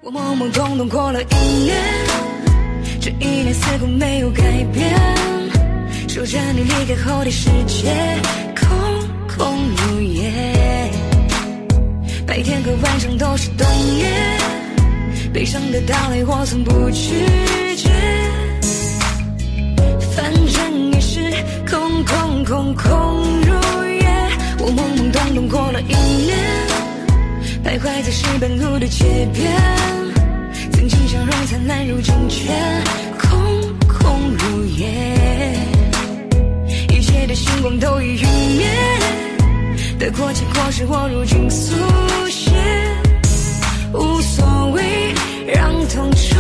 我懵懵懂懂过了1年，这1年似乎没有改变，守着你离开后的世界空空如也，白天和晚上都是冬夜，悲伤的到来我从不拒绝，反正也是空空空空如也。我懵懵懂懂过了1年，徘徊在石板路的街边，曾经笑容灿烂如今却空空如也，一切的星光都已陨灭，得过且过是我如今速写，无所谓让痛